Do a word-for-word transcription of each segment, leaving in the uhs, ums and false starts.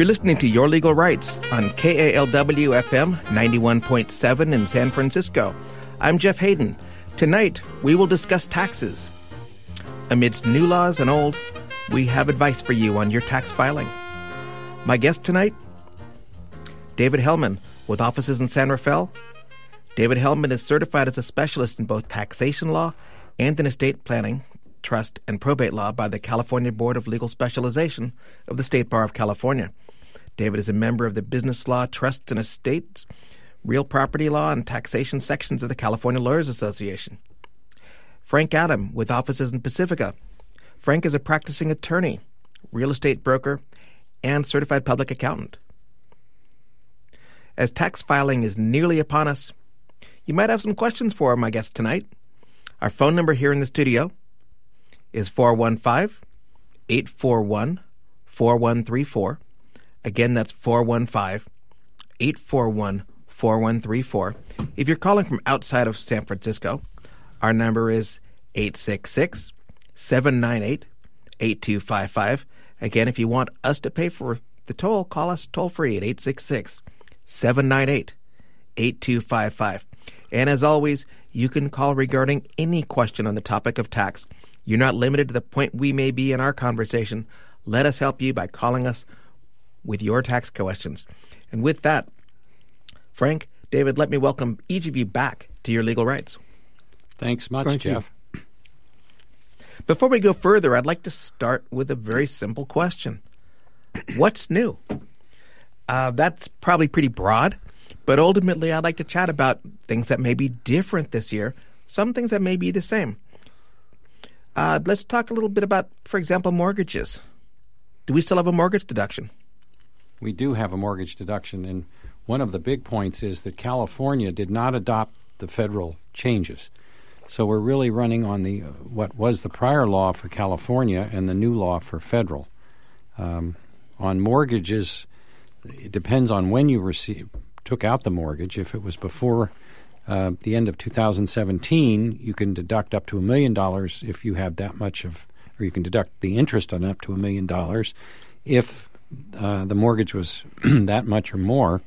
You're listening to Your Legal Rights on K A L W F M ninety-one point seven in San Francisco. I'm Jeff Hayden. Tonight, we will discuss taxes. Amidst new laws and old, we have advice for you on your tax filing. My guest tonight, David Hellman, with offices in San Rafael. David Hellman is certified as a specialist in both taxation law and in estate planning, trust, and probate law by the California Board of Legal Specialization of the State Bar of California. David is a member of the business law, trusts and estates, real property law, and taxation sections of the California Lawyers Association. Frank Adam, with offices in Pacifica. Frank is a practicing attorney, real estate broker, and certified public accountant. As tax filing is nearly upon us, you might have some questions for my guest tonight. Our phone number here in the studio is four one five, eight four one, four one three four. Again, that's four one five, eight four one, four one three four. If you're calling from outside of San Francisco, our number is eight six six, seven nine eight, eight two five five. Again, if you want us to pay for the toll, call us toll-free at eight six six, seven nine eight, eight two five five. And as always, you can call regarding any question on the topic of tax. You're not limited to the point we may be in our conversation. Let us help you by calling us with your tax questions. And with that, Frank, David, let me welcome each of you back to Your Legal Rights. Thanks much, Thank Jeff. You. Before we go further, I'd like to start with a very simple question. What's new? Uh, that's probably pretty broad, but ultimately I'd like to chat about things that may be different this year, some things that may be the same. Uh, let's talk a little bit about, for example, mortgages. Do we still have a mortgage deduction? We do have a mortgage deduction, and one of the big points is that California did not adopt the federal changes. So we're really running on the uh, what was the prior law for California and the new law for federal. Um, on mortgages, it depends on when you receive, took out the mortgage. If it was before uh, the end of two thousand seventeen, you can deduct up to a million dollars if you have that much of, or you can deduct the interest on up to a million dollars if uh, the mortgage was that much or more.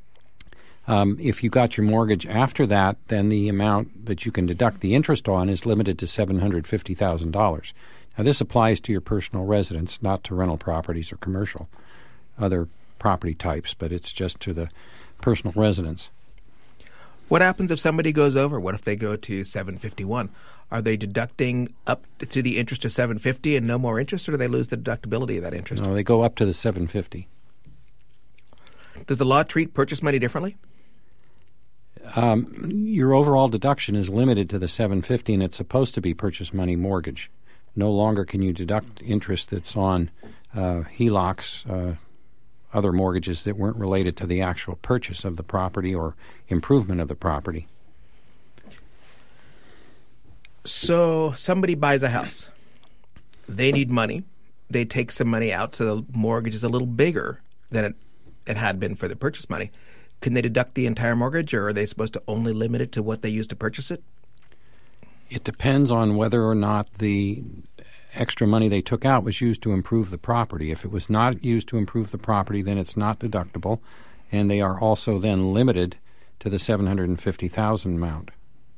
Um, if you got your mortgage after that, then the amount that you can deduct the interest on is limited to seven hundred fifty thousand dollars. Now, this applies to your personal residence, not to rental properties or commercial, other property types, but it's just to the personal residence. What happens if somebody goes over? What if they go to seven fifty-one? Are they deducting up to the interest of seven fifty and no more interest, or do they lose the deductibility of that interest? No, they go up to the seven fifty. Does the law treat purchase money differently? Um, your overall deduction is limited to the seven fifty, and it's supposed to be purchase money mortgage. No longer can you deduct interest that's on uh, H E L O Cs, uh, other mortgages that weren't related to the actual purchase of the property or improvement of the property. So somebody buys a house. They need money. They take some money out, so the mortgage is a little bigger than it, it had been for the purchase money. Can they deduct the entire mortgage, or are they supposed to only limit it to what they used to purchase it? It depends on whether or not the extra money they took out was used to improve the property. If it was not used to improve the property, then it's not deductible, and they are also then limited to the seven hundred fifty thousand dollars amount.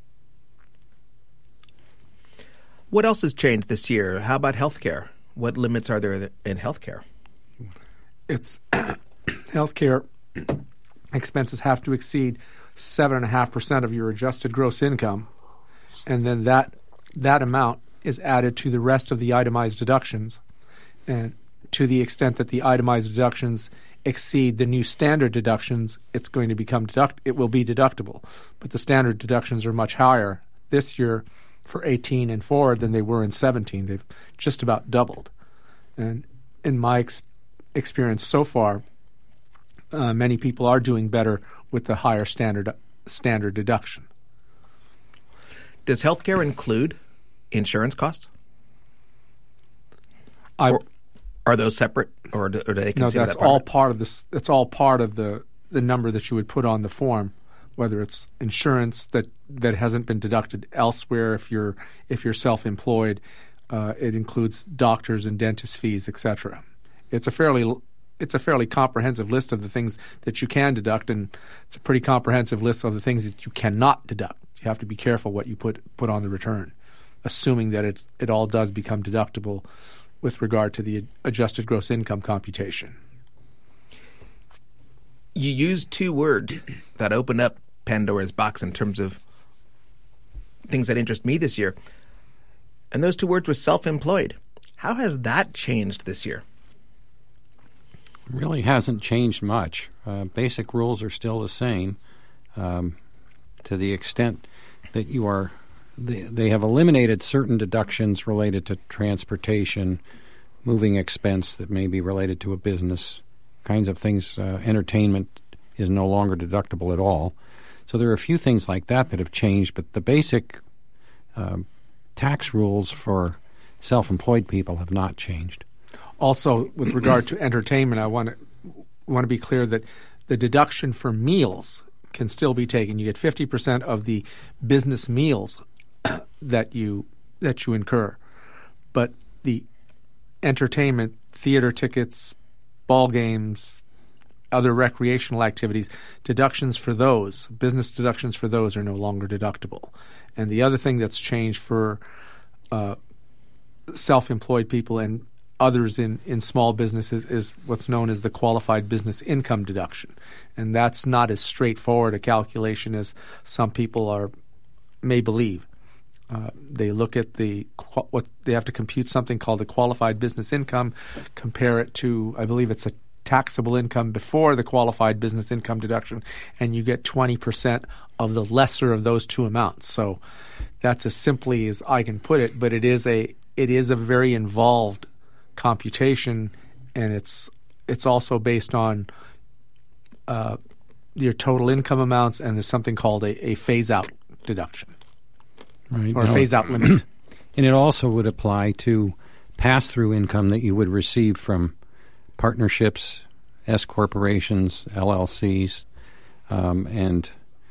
What else has changed this year? How about health care? What limits are there in health care? It's health care expenses have to exceed seven point five percent of your adjusted gross income, and then that that amount is added to the rest of the itemized deductions. And to the extent that the itemized deductions exceed the new standard deductions, it's going to become deduct. It will be deductible. But the standard deductions are much higher this year for eighteen and forward than they were in seventeen. They've just about doubled. And in my ex- experience so far, uh, many people are doing better with the higher standard standard deduction. Does healthcare include insurance costs? I, or are those separate, or do, or do they no, consider that's that part all of it? part of this. That's all part of the, the number that you would put on the form, whether it's insurance that, that hasn't been deducted elsewhere. If you're if you're self-employed, uh, it includes doctors and dentist fees, et cetera. It's a fairly it's a fairly comprehensive list of the things that you can deduct, and it's a pretty comprehensive list of the things that you cannot deduct. You have to be careful what you put put on the return, assuming that it it all does become deductible with regard to the adjusted gross income computation. You used two words that open up Pandora's box in terms of things that interest me this year. And those two words were self-employed. How has that changed this year? Really hasn't changed much. Uh, basic rules are still the same um, to the extent that you are they, they have eliminated certain deductions related to transportation, moving expense that may be related to a business, kinds of things. Uh, entertainment is no longer deductible at all. So there are a few things like that that have changed, but the basic uh, tax rules for self-employed people have not changed. Also, with regard to entertainment, I want to want to be clear that the deduction for meals can still be taken. You get fifty percent of the business meals that you that you incur, but the entertainment, theater tickets, ball games, other recreational activities, deductions for those, business deductions for those are no longer deductible. And the other thing that's changed for uh, self-employed people and others in, in small businesses is what's known as the qualified business income deduction. And that's not as straightforward a calculation as some people are may believe. Uh, they look at the what they have to compute something called the qualified business income, compare it to, I believe it's a taxable income before the qualified business income deduction, and you get twenty percent of the lesser of those two amounts. So that's as simply as I can put it, but it is a it is a very involved computation, and it's it's also based on uh, your total income amounts, and there's something called a, a phase-out deduction. Right. Or a Now, phase-out limit. And it also would apply to pass-through income that you would receive from partnerships, S corporations, L L Cs, um, and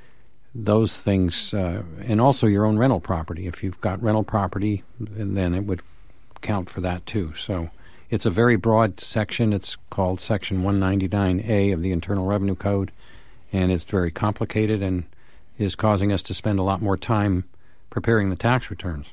those things, uh, and also your own rental property. If you've got rental property, then it would count for that too. So it's a very broad section. It's called Section one ninety-nine A of the Internal Revenue Code, and it's very complicated and is causing us to spend a lot more time preparing the tax returns.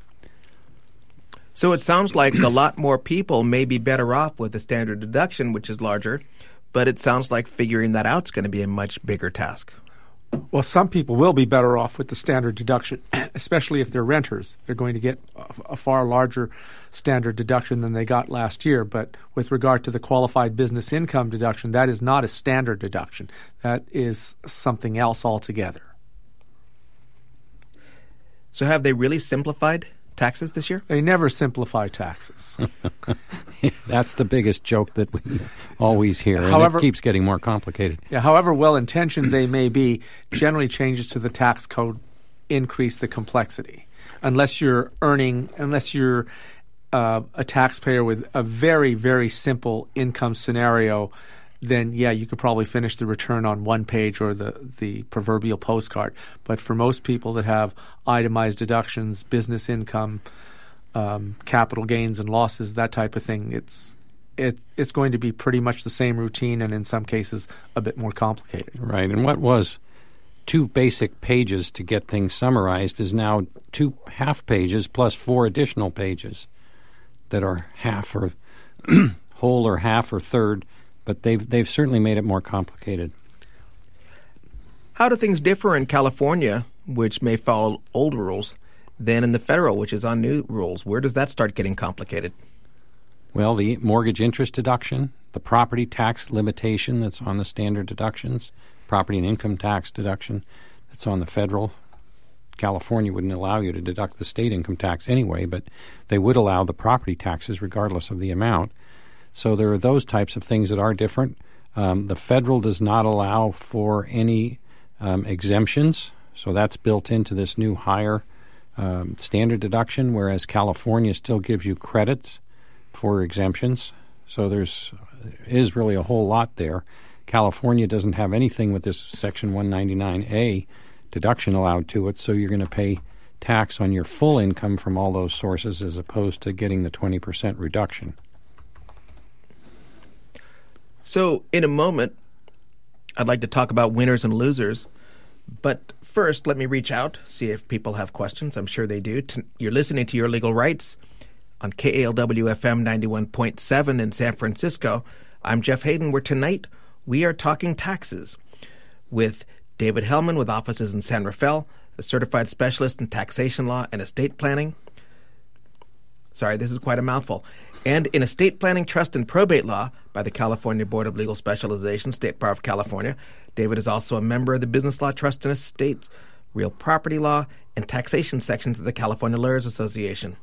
So it sounds like a lot more people may be better off with the standard deduction, which is larger, but it sounds like figuring that out is going to be a much bigger task. Well, some people will be better off with the standard deduction, especially if they're renters. They're going to get a, a far larger standard deduction than they got last year. But with regard to the qualified business income deduction, that is not a standard deduction. That is something else altogether. So have they really simplified taxes this year? They never simplify taxes. That's the biggest joke that we always hear, and However, it keeps getting more complicated. Yeah, however well-intentioned they may be, generally changes to the tax code increase the complexity. Unless you're earning, unless you're uh, a taxpayer with a very, very simple income scenario, then yeah, you could probably finish the return on one page or the, the proverbial postcard. But for most people that have itemized deductions, business income, um, capital gains and losses, that type of thing, it's it, it's going to be pretty much the same routine, and in some cases a bit more complicated. Right, and what was two basic pages to get things summarized is now two half pages plus four additional pages that are half or whole or half or third. But they've they've certainly made it more complicated. How do things differ in California, which may follow old rules, than in the federal, which is on new rules? Where does that start getting complicated? Well, the mortgage interest deduction, the property tax limitation that's on the standard deductions, property and income tax deduction that's on the federal. California wouldn't allow you to deduct the state income tax anyway, but they would allow the property taxes regardless of the amount. So there are those types of things that are different. Um, the federal does not allow for any um, exemptions, so that's built into this new higher um, standard deduction, whereas California still gives you credits for exemptions. So there's is really a whole lot there. California doesn't have anything with this Section one ninety-nine A deduction allowed to it, so you're going to pay tax on your full income from all those sources as opposed to getting the twenty percent reduction. So, in a moment, I'd like to talk about winners and losers. But first, let me reach out, see if people have questions. I'm sure they do. You're listening to Your Legal Rights on K A L W F M ninety-one point seven in San Francisco. I'm Jeff Hayden, where tonight we are talking taxes with David Hellman with offices in San Rafael, a certified specialist in taxation law and estate planning. Sorry, this is quite a mouthful. And in estate planning, trust, and probate law by the California Board of Legal Specialization, State Bar of California. David is also a member of the Business Law, Trust, and Estates, Real Property Law, and Taxation sections of the California Lawyers Association.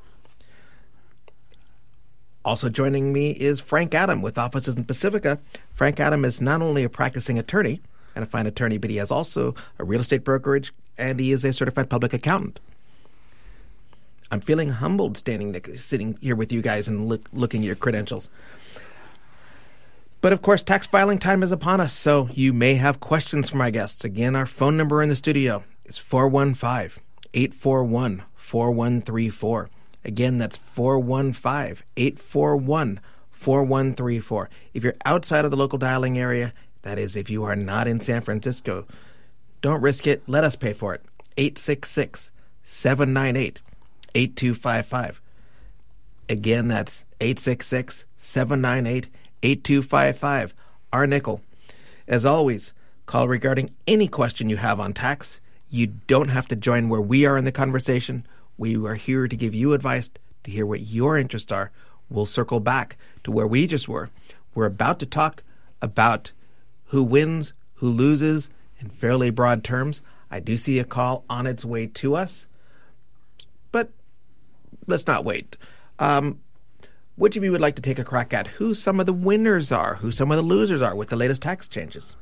Also joining me is Frank Adam with offices in Pacifica. Frank Adam is not only a practicing attorney and a fine attorney, but he has also a real estate brokerage, and he is a certified public accountant. I'm feeling humbled standing, sitting here with you guys and look, looking at your credentials. But of course, tax filing time is upon us, so you may have questions for my guests. Again, our phone number in the studio is four one five, eight four one, four one three four. Again, that's four one five, eight four one, four one three four. If you're outside of the local dialing area, that is, if you are not in San Francisco, don't risk it. Let us pay for it. eight six six, seven nine eight, eight two five five. Again, that's eight six six, seven nine eight, eight two five five. Our nickel. As always, call regarding any question you have on tax. You don't have to join where we are in the conversation. We are here to give you advice, to hear what your interests are. We'll circle back to where we just were. We're about to talk about who wins, who loses, in fairly broad terms. I do see a call on its way to us, but let's not wait. Um, which of you would like to take a crack at who some of the winners are, who some of the losers are with the latest tax changes?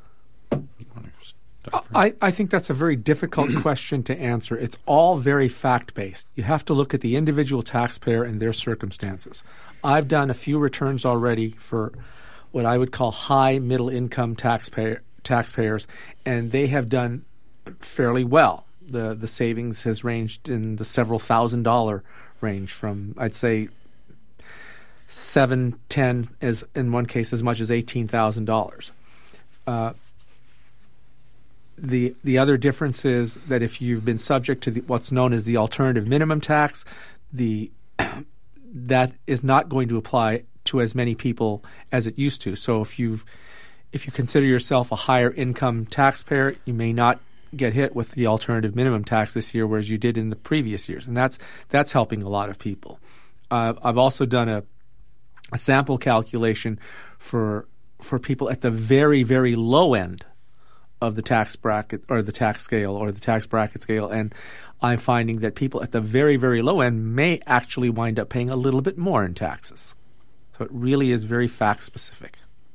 I, I think that's a very difficult question to answer. It's all very fact-based. You have to look at the individual taxpayer and their circumstances. I've done a few returns already for what I would call high middle-income taxpayer, taxpayers, and they have done fairly well. The the savings has ranged in the several thousand dollar range from, I'd say, seven, ten, as in one case as much as eighteen thousand dollars. Uh, the the other difference is that if you've been subject to the, what's known as the alternative minimum tax, the that is not going to apply to as many people as it used to. So if you've if you consider yourself a higher income taxpayer, you may not get hit with the alternative minimum tax this year, whereas you did in the previous years, and that's that's helping a lot of people. Uh, I've also done a, a sample calculation for for people at the very very low end of the tax bracket or the tax scale or the tax bracket scale, and I'm finding that people at the very very low end may actually wind up paying a little bit more in taxes. So it really is very fact specific.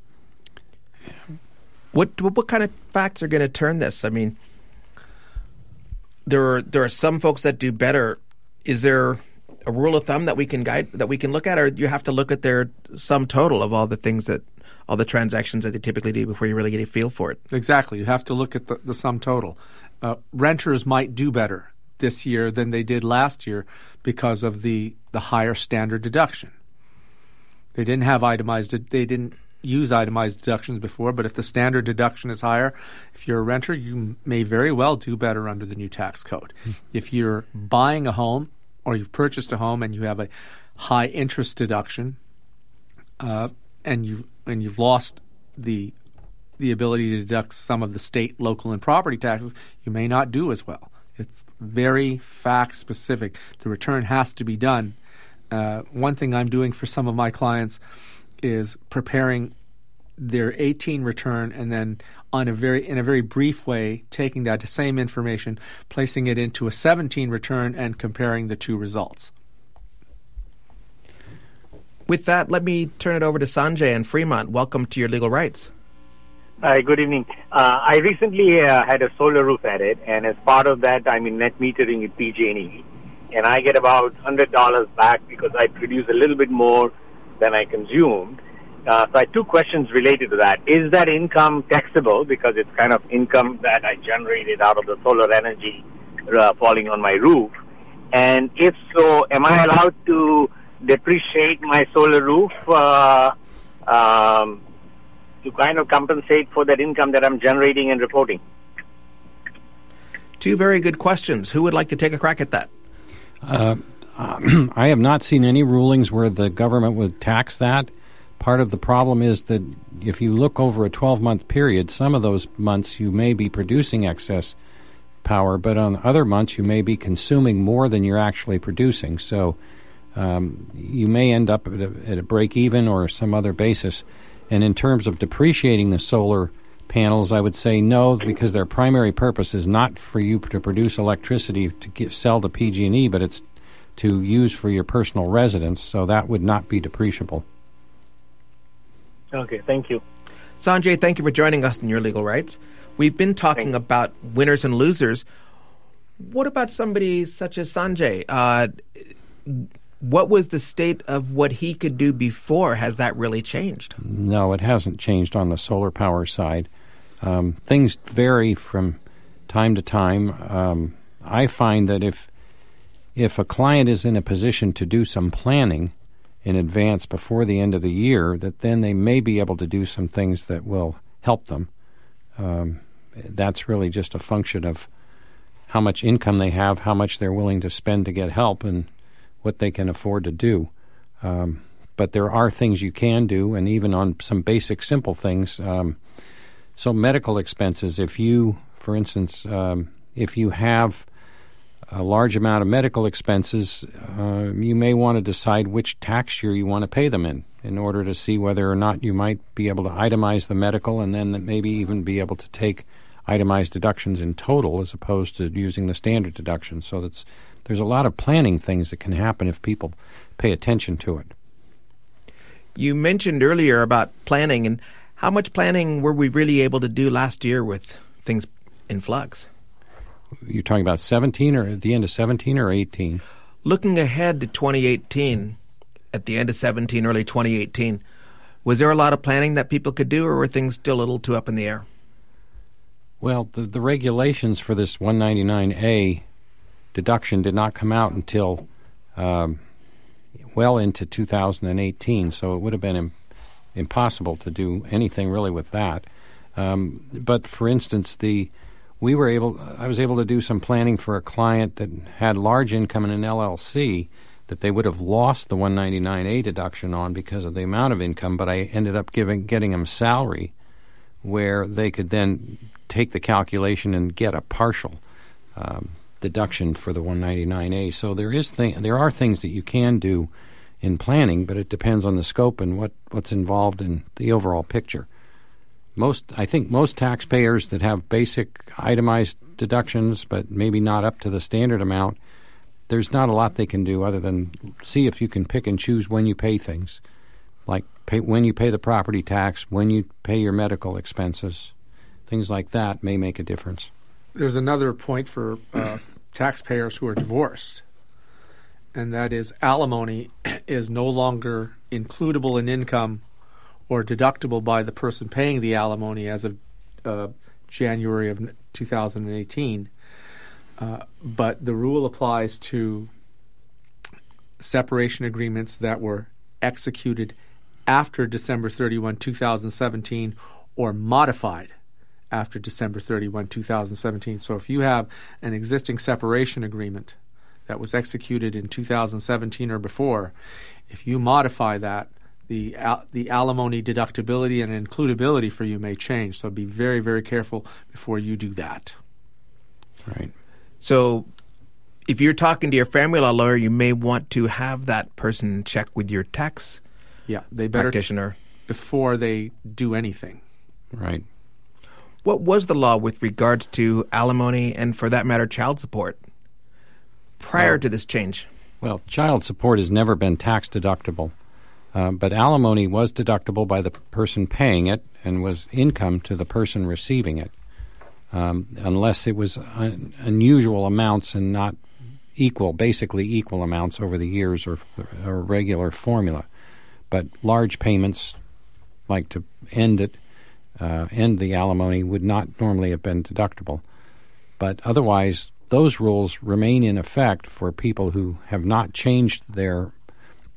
What what kind of facts are going to turn this? I mean, there are there are some folks that do better. Is there a rule of thumb that we can guide that we can look at, or you have to look at their sum total of all the things that all the transactions that they typically do before you really get a feel for it? Exactly. You have to look at the, the sum total. Uh, renters might do better this year than they did last year because of the the higher standard deduction. They didn't have itemized. They didn't use itemized deductions before, but if the standard deduction is higher, if you're a renter, you may very well do better under the new tax code. Mm. If you're buying a home or you've purchased a home and you have a high interest deduction, uh, and you've and you've lost the the ability to deduct some of the state, local, and property taxes, you may not do as well. It's very fact specific. The return has to be done. Uh, one thing I'm doing for some of my clients is preparing their eighteen return and then on a very in a very brief way taking that same information, placing it into a seventeen return and comparing the two results. With that, let me turn it over to Sanjay in Fremont. Welcome to Your Legal Rights. Hi, good evening. Uh, I recently uh, had a solar roof added, and as part of that, I'm in net metering at P G and E, and I get about one hundred dollars back because I produce a little bit more than I consumed. Uh, so I have two questions related to that. Is that income taxable because it's kind of income that I generated out of the solar energy uh, falling on my roof? And if so, am I allowed to depreciate my solar roof uh, um, to kind of compensate for that income that I'm generating and reporting? Two very good questions. Who would like to take a crack at that? Uh, I have not seen any rulings where the government would tax that. Part of the problem is that if you look over a twelve-month period, some of those months you may be producing excess power, but on other months you may be consuming more than you're actually producing. So um, you may end up at a, at a break-even or some other basis. And in terms of depreciating the solar panels, I would say no, because their primary purpose is not for you to produce electricity to get, sell to P G and E, but it's to use for your personal residence, so that would not be depreciable. Okay, thank you. Sanjay, thank you for joining us in Your Legal Rights. We've been talking Thanks. about winners and losers. What about somebody such as Sanjay? Uh, what was the state of what he could do before? Has that really changed? No, it hasn't changed on the solar power side. Um, things vary from time to time. Um, I find that if if a client is in a position to do some planning in advance before the end of the year, that then they may be able to do some things that will help them. Um, that's really just a function of how much income they have, how much they're willing to spend to get help, and what they can afford to do. Um, but there are things you can do, and even on some basic, simple things. Um, so medical expenses, if you, for instance, um, if you have a large amount of medical expenses, uh, you may want to decide which tax year you want to pay them in, in order to see whether or not you might be able to itemize the medical and then maybe even be able to take itemized deductions in total as opposed to using the standard deduction. So that's, there's a lot of planning things that can happen if people pay attention to it. You mentioned earlier about planning, and how much planning were we really able to do last year with things in flux? You're talking about seventeen or at the end of seventeen or eighteen? Looking ahead to twenty eighteen, at the end of seventeen, early twenty eighteen, was there a lot of planning that people could do, or were things still a little too up in the air? Well, the, the regulations for this one ninety-nine A deduction did not come out until um, well into two thousand eighteen, so it would have been im- impossible to do anything really with that. Um, but for instance, the we were able, I was able to do some planning for a client that had large income in an L L C that they would have lost the one ninety-nine A deduction on because of the amount of income, but I ended up giving getting them salary where they could then take the calculation and get a partial um, deduction for the one ninety-nine A. So there is th- there are things that you can do in planning, but it depends on the scope and what, what's involved in the overall picture. Most, I think most taxpayers that have basic itemized deductions, but maybe not up to the standard amount, there's not a lot they can do other than see if you can pick and choose when you pay things, like pay, when you pay the property tax, when you pay your medical expenses. Things like that may make a difference. There's another point for uh, taxpayers who are divorced, and that is alimony is no longer includable in income or deductible by the person paying the alimony as of uh, January of two thousand eighteen. Uh, but the rule applies to separation agreements that were executed after December thirty-first, two thousand seventeen, or modified after December thirty-first, two thousand seventeen. So if you have an existing separation agreement that was executed in two thousand seventeen or before, if you modify that, the al- the alimony deductibility and includability for you may change. So be very, very careful before you do that. Right. So if you're talking to your family law lawyer, you may want to have that person check with your tax Yeah, they better practitioner before they do anything. Right. What was the law with regards to alimony and, for that matter, child support prior Well, to this change? Well, child support has never been tax deductible, uh, but alimony was deductible by the person paying it and was income to the person receiving it, um, unless it was un- unusual amounts and not equal, basically equal amounts over the years or, or regular formula. But large payments, like to end it, uh, end the alimony, would not normally have been deductible. But otherwise, those rules remain in effect for people who have not changed their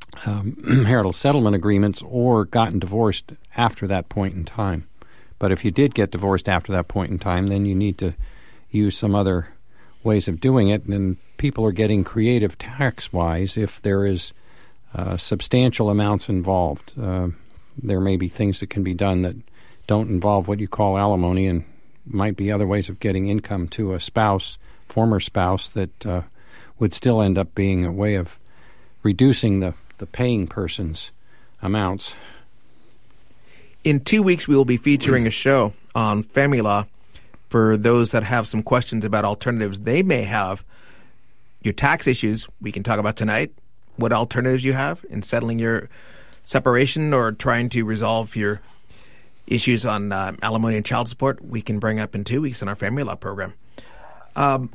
um, marital settlement agreements or gotten divorced after that point in time. But if you did get divorced after that point in time, then you need to use some other ways of doing it. And people are getting creative tax-wise if there is uh, substantial amounts involved. Uh, there may be things that can be done that don't involve what you call alimony, and might be other ways of getting income to a spouse, former spouse, that uh, would still end up being a way of reducing the, the paying person's amounts. In two weeks, we will be featuring a show on family law for those that have some questions about alternatives they may have. Your tax issues we can talk about tonight, what alternatives you have in settling your separation or trying to resolve your issues on uh, alimony and child support, we can bring up in two weeks in our family law program. Um,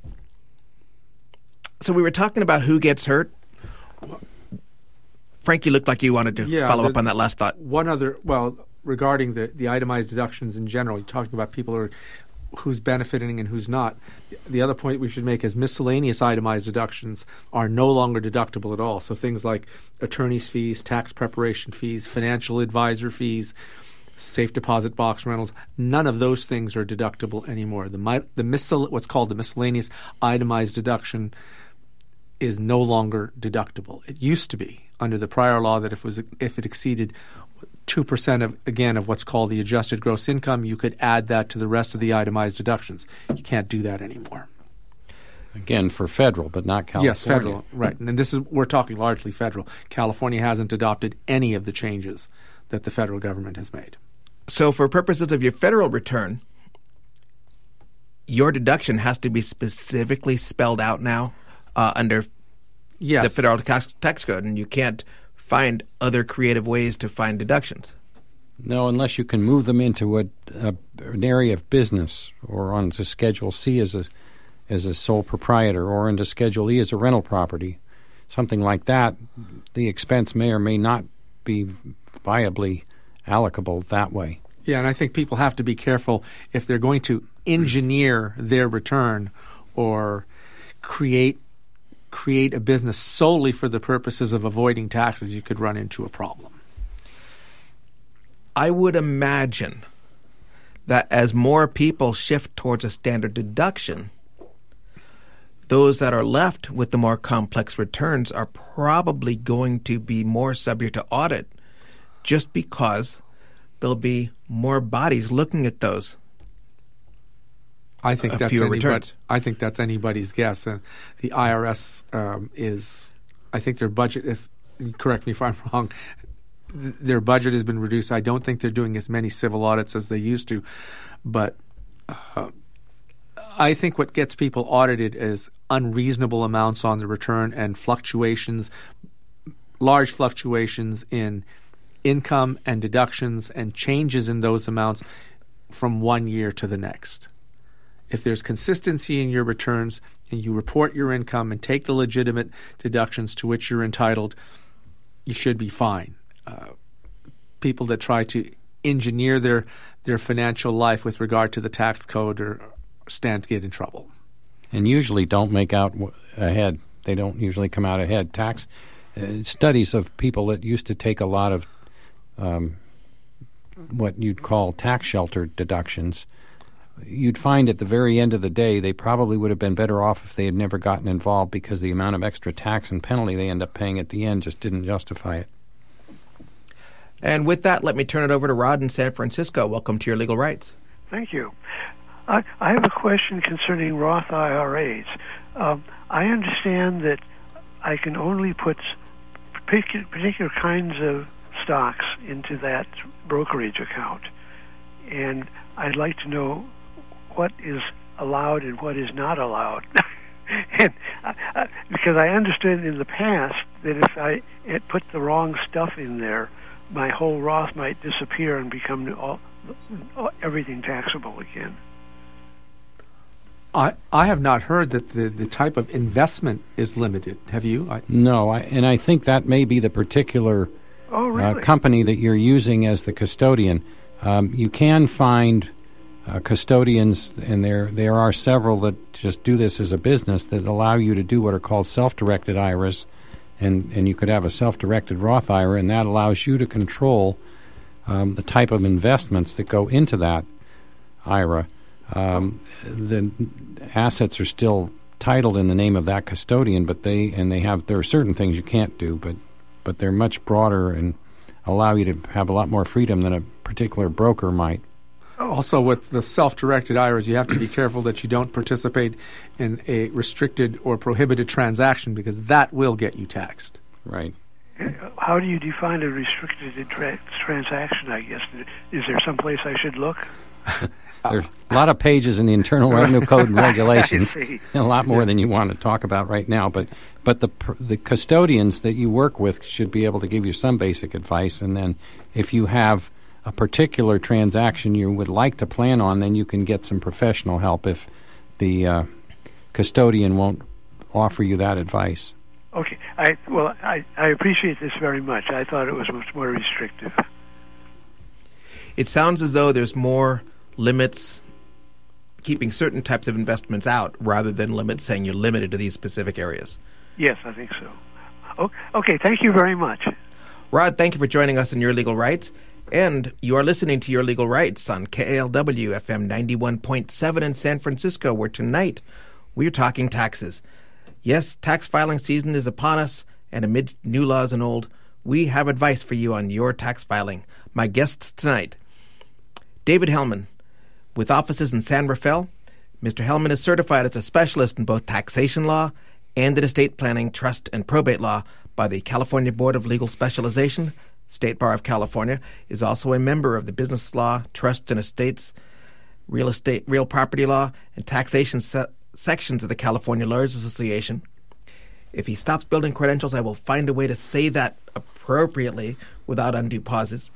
so we were talking about who gets hurt. Frank, you looked like you wanted to yeah, follow up on that last thought. One other, well, regarding the, the itemized deductions in general, you're talking about people who are, who's benefiting and who's not. The other point we should make is miscellaneous itemized deductions are no longer deductible at all. So things like attorney's fees, tax preparation fees, financial advisor fees, safe deposit box rentals, none of those things are deductible anymore. The the miscell- what's called the miscellaneous itemized deduction is no longer deductible. It used to be under the prior law that if it was if it exceeded two percent of again of what's called the adjusted gross income, you could add that to the rest of the itemized deductions. You can't do that anymore. Again, for federal, but not California. Yes, federal, right. And this is we're talking largely federal. California hasn't adopted any of the changes that the federal government has made. So for purposes of your federal return, your deduction has to be specifically spelled out now uh, under yes. the federal tax, tax code, and you can't find other creative ways to find deductions. No, unless you can move them into a, a an area of business, or onto Schedule C as a as a sole proprietor, or into Schedule E as a rental property, something like that. The expense may or may not be viably allocable that way. Yeah, and I think people have to be careful if they're going to engineer their return or create create a business solely for the purposes of avoiding taxes. You could run into a problem. I would imagine that as more people shift towards a standard deduction, those that are left with the more complex returns are probably going to be more subject to audit, just because there'll be more bodies looking at those. I think uh, that's fewer anybody, returns. I think that's anybody's guess. Uh, the I R S um, is, I think their budget. If correct me if I'm wrong, th- their budget has been reduced. I don't think they're doing as many civil audits as they used to, but uh, I think what gets people audited is unreasonable amounts on the return and fluctuations, large fluctuations in income and deductions and changes in those amounts from one year to the next. If there's consistency in your returns and you report your income and take the legitimate deductions to which you're entitled, you should be fine. Uh, people that try to engineer their their financial life with regard to the tax code are, stand to get in trouble. And usually don't make out w- ahead. They don't usually come out ahead. Tax uh, studies of people that used to take a lot of Um, what you'd call tax shelter deductions, you'd find at the very end of the day they probably would have been better off if they had never gotten involved, because the amount of extra tax and penalty they end up paying at the end just didn't justify it. And with that, let me turn it over to Rod in San Francisco. Welcome to Your Legal Rights. Thank you. I, I have a question concerning Roth I R As. Um, I understand that I can only put particular, particular kinds of stocks into that brokerage account, and I'd like to know what is allowed and what is not allowed. and uh, uh, because I understood in the past that if I had put the wrong stuff in there, my whole Roth might disappear and become all, all, everything taxable again. I, I have not heard that the, the type of investment is limited. Have you? I, no, I, and I think that may be the particular oh, really? uh, company that you're using as the custodian. Um, you can find uh, custodians, and there there are several that just do this as a business, that allow you to do what are called self-directed I R As, and, and you could have a self-directed Roth I R A, and that allows you to control um, the type of investments that go into that I R A. Um, the assets are still titled in the name of that custodian, but they and they have there are certain things you can't do, but but they're much broader and allow you to have a lot more freedom than a particular broker might. Also, with the self-directed I R As, you have to be careful that you don't participate in a restricted or prohibited transaction, because that will get you taxed. Right. How do you define a restricted tra- transaction, I guess? Is there some place I should look? There's a lot of pages in the Internal Revenue Code and regulations, and a lot more than you want to talk about right now. But but the the custodians that you work with should be able to give you some basic advice, and then if you have a particular transaction you would like to plan on, then you can get some professional help if the uh, custodian won't offer you that advice. Okay. I well, I, I appreciate this very much. I thought it was much more restrictive. It sounds as though there's more limits keeping certain types of investments out rather than limits saying you're limited to these specific areas. Yes, I think so. Oh, okay, thank you very much. Rod, thank you for joining us in Your Legal Rights. And you are listening to Your Legal Rights on K A L W F M ninety-one point seven in San Francisco, where tonight we're talking taxes. Yes, tax filing season is upon us, and amidst new laws and old, we have advice for you on your tax filing. My guests tonight, David Hellman, with offices in San Rafael. Mister Hellman is certified as a specialist in both taxation law and in estate planning, trust, and probate law by the California Board of Legal Specialization. State Bar of California, is also a member of the business law, trust and estates, real estate, real property law, and taxation se- sections of the California Lawyers Association. If he stops building credentials, I will find a way to say that appropriately without undue pauses.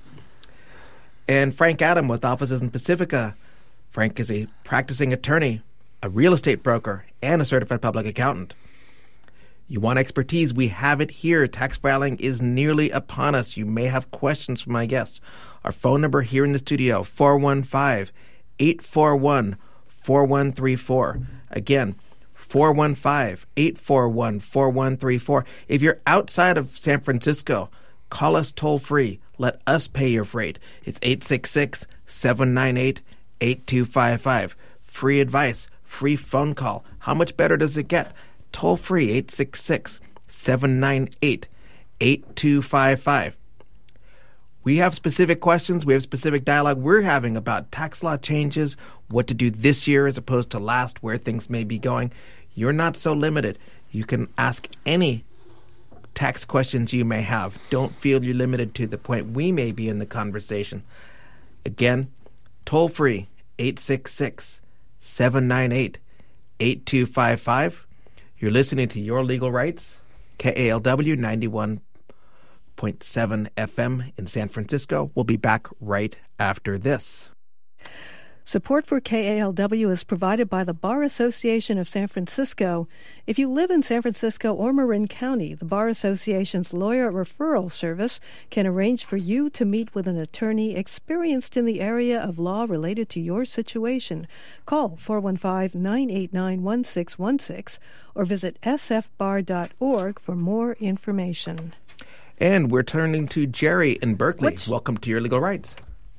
And Frank Adam, with offices in Pacifica. Frank is a practicing attorney, a real estate broker, and a certified public accountant. You want expertise? We have it here. Tax filing is nearly upon us. You may have questions for my guests. Our phone number here in the studio, four one five, eight four one, four one three four. Again, four one five, eight four one, four one three four. If you're outside of San Francisco, call us toll-free. Let us pay your freight. It's eight six six, seven nine eight, eight two five five. Free advice, free phone call. How much better does it get? Toll-free, eight six six, seven nine eight, eight two five five. We have specific questions. We have specific dialogue we're having about tax law changes, what to do this year as opposed to last, where things may be going. You're not so limited. You can ask any tax questions you may have. Don't feel you're limited to the point we may be in the conversation. Again, toll-free, eight six six, seven nine eight, eight two five five. You're listening to Your Legal Rights, K A L W ninety-one point seven F M in San Francisco. We'll be back right after this. Support for K A L W is provided by the Bar Association of San Francisco. If you live in San Francisco or Marin County, the Bar Association's lawyer referral service can arrange for you to meet with an attorney experienced in the area of law related to your situation. Call four one five, nine eight nine, one six one six or visit s f bar dot org for more information. And we're turning to Jerry in Berkeley. Which- Welcome to Your Legal Rights.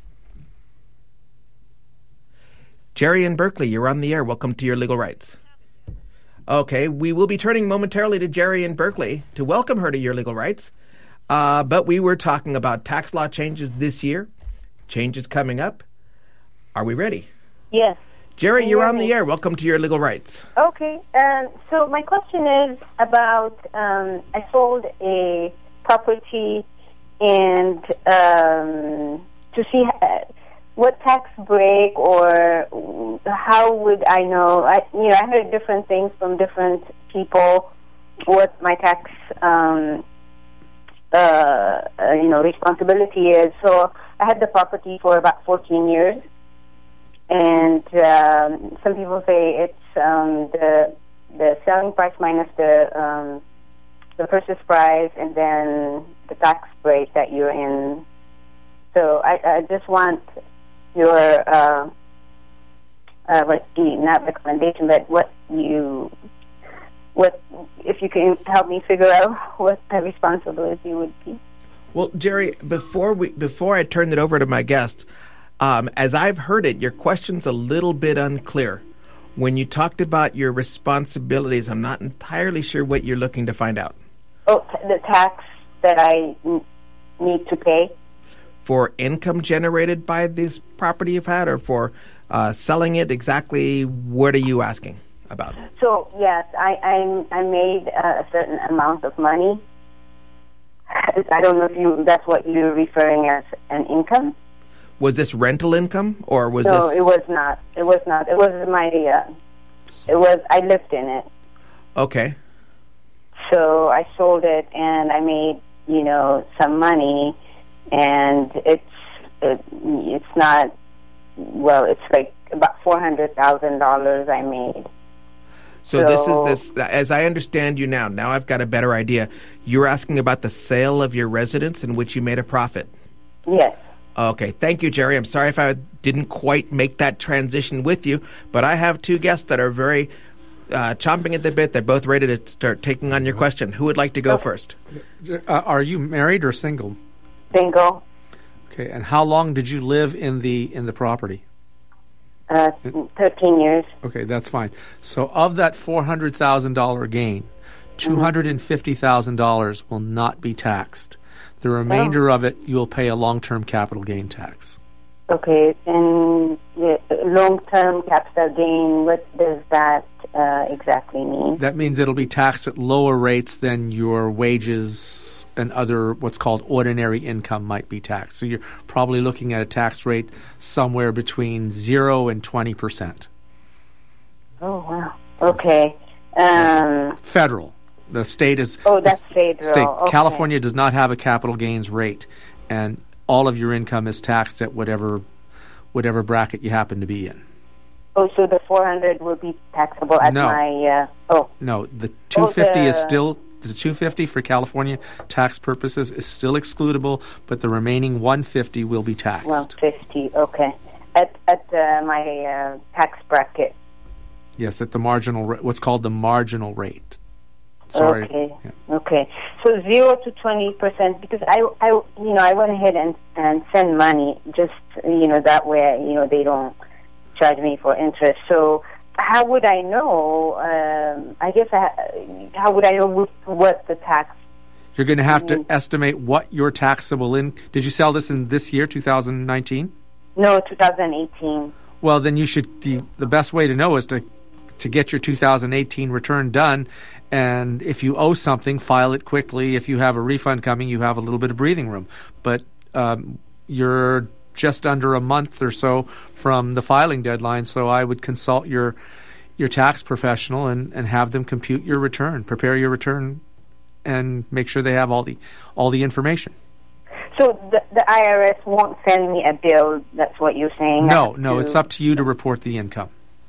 Jerry in Berkeley, you're on the air. Welcome to Your Legal Rights. Okay, we will be turning momentarily to Jerry in Berkeley to welcome her to Your Legal Rights. Uh, but we were talking about tax law changes this year, changes coming up. Are we ready? Yes. Jerry, Can you're you on hear the me? air. Welcome to Your Legal Rights. Okay. Um, so my question is about um, I sold a property and um, to see uh, what tax break or how would I know? I you know I heard different things from different people. What my tax um, uh, uh, you know responsibility is. So I had the property for about fourteen years. And um, some people say it's um, the the selling price minus the um, the purchase price, and then the tax break that you're in. So I, I just want your uh, uh, what not recommendation, but what you what if if you can help me figure out what the responsibility would be. Well, Jerry, before we before I turn it over to my guest, um, as I've heard it, your question's a little bit unclear. When you talked about your responsibilities, I'm not entirely sure what you're looking to find out. Oh, the tax that I n- need to pay? For income generated by this property you've had, or for uh, selling it? Exactly what are you asking about? So, yes, I I'm, I made uh, a certain amount of money. I don't know if you that's what you're referring as an income. Was this rental income, or was no, this... it was not. It was not. It was my, uh, it was, I lived in it. Okay. So I sold it, and I made, you know, some money, and it's, it, it's not, well, it's like about four hundred thousand dollars I made. So, so this is this, as I understand you now, now I've got a better idea. You're asking about the sale of your residence in which you made a profit. Yes. Okay, thank you, Jerry. I'm sorry if I didn't quite make that transition with you, but I have two guests that are very uh, chomping at the bit. They're both ready to start taking on your question. Who would like to go okay. first? Uh, are you married or single? Single. Okay, and how long did you live in the in the property? Uh, thirteen years. Okay, that's fine. So of that four hundred thousand dollars gain, two hundred fifty thousand dollars will not be taxed. The remainder oh. of it, you'll pay a long-term capital gain tax. Okay, and the long-term capital gain, what does that uh, exactly mean? That means it'll be taxed at lower rates than your wages and other what's called ordinary income might be taxed. So you're probably looking at a tax rate somewhere between zero and twenty percent. Oh, wow. Okay. Um, Federal. The state is... Oh, that's federal. State. Okay. California does not have a capital gains rate, and all of your income is taxed at whatever whatever bracket you happen to be in. Oh, so the four hundred will be taxable at no. my... Uh, oh. No, the two hundred fifty oh, the... is still... The two hundred fifty for California tax purposes is still excludable, but the remaining one hundred fifty will be taxed. one hundred fifty, okay. At at uh, my uh, tax bracket. Yes, at the marginal ra- what's called the marginal rate. Sorry. Okay. Yeah. Okay. So zero to twenty percent, because I, I, you know, I went ahead and and send money just, you know, that way, you know, they don't charge me for interest. So how would I know? Um, I guess I, how would I know what the tax? You're going to have to means? estimate what your taxable in. Did you sell this in this year, two thousand nineteen? No, two thousand eighteen. Well, then you should. The the best way to know is to to get your two thousand eighteen return done. And if you owe something, file it quickly. If you have a refund coming, you have a little bit of breathing room. But um, you're just under a month or so from the filing deadline, so I would consult your your tax professional and, and have them compute your return, prepare your return, and make sure they have all the all the information. So the, the I R S won't send me a bill. That's what you're saying? No, no, it's up to you to report the income.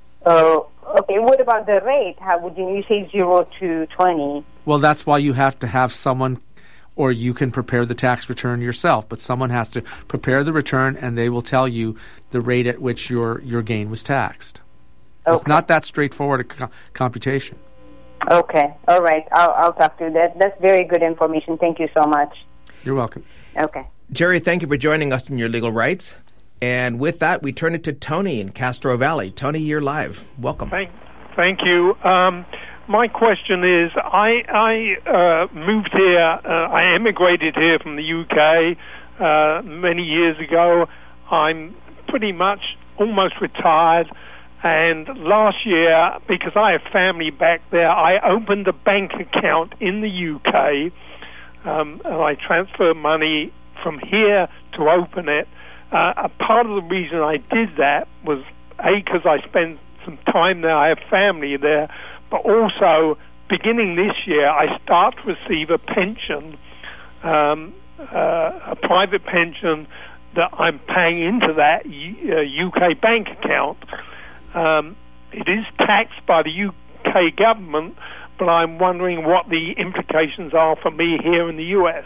Oh, okay. What about the rate? How would you, you say zero to twenty? Well, that's why you have to have someone, or you can prepare the tax return yourself. But someone has to prepare the return, and they will tell you the rate at which your, your gain was taxed. Okay. It's not that straightforward a co- computation. Okay. All right. I'll I'll talk to you. That that's very good information. Thank you so much. You're welcome. Okay. Jerry, thank you for joining us in Your Legal Rights. And with that, we turn it to Tony in Castro Valley. Tony, you're live. Welcome. Thank, thank you. Um, my question is, I, I uh, moved here, uh, I emigrated here from the U K uh, many years ago. I'm pretty much almost retired. And last year, because I have family back there, I opened a bank account in the U K. Um, and I transferred money from here to open it. Uh, a part of the reason I did that was, A, because I spent some time there, I have family there, but also, beginning this year, I start to receive a pension, um, uh, a private pension that I'm paying into that U- uh, U K bank account. Um, it is taxed by the U K government, but I'm wondering what the implications are for me here in the U S.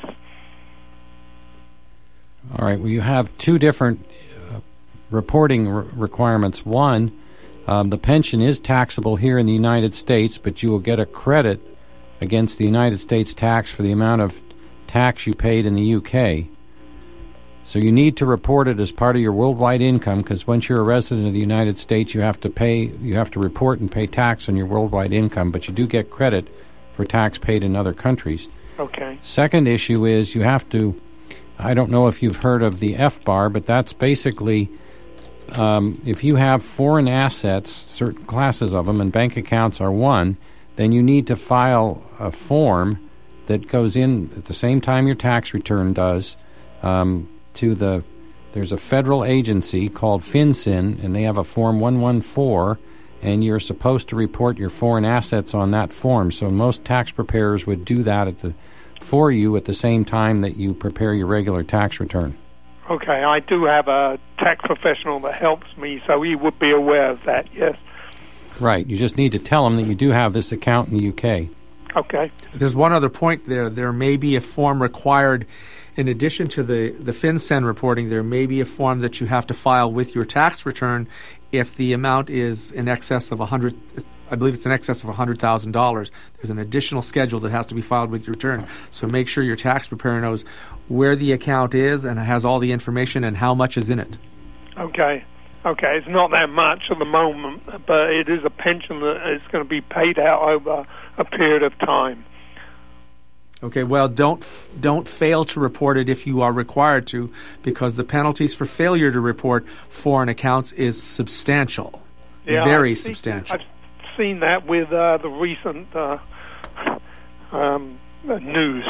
All right. Well, you have two different uh, reporting re- requirements. One, um, the pension is taxable here in the United States, but you will get a credit against the United States tax for the amount of tax you paid in the U K. So you need to report it as part of your worldwide income, because once you're a resident of the United States, you have to pay, you have to report and pay tax on your worldwide income, but you do get credit for tax paid in other countries. Okay. Second issue is you have to, I don't know if you've heard of the F B A R, but that's basically um, if you have foreign assets, certain classes of them, and bank accounts are one, then you need to file a form that goes in at the same time your tax return does, um, to the, there's a federal agency called FinCEN, and they have a Form one one four, and you're supposed to report your foreign assets on that form. So most tax preparers would do that at the for you at the same time that you prepare your regular tax return. Okay, I do have a tax professional that helps me, so he would be aware of that, yes. Right, you just need to tell him that you do have this account in the U K. Okay. There's one other point there. There may be a form required in addition to the, the FinCEN reporting. There may be a form that you have to file with your tax return if the amount is in excess of one hundred I believe it's in excess of one hundred thousand dollars. There's an additional schedule that has to be filed with your return. So make sure your tax preparer knows where the account is and has all the information and how much is in it. Okay. Okay, it's not that much at the moment, but it is a pension that is going to be paid out over a period of time. Okay, well, don't don't fail to report it if you are required to, because the penalties for failure to report foreign accounts is substantial, yeah, very I've substantial. Seen, I've seen that with uh, the recent uh, um, news.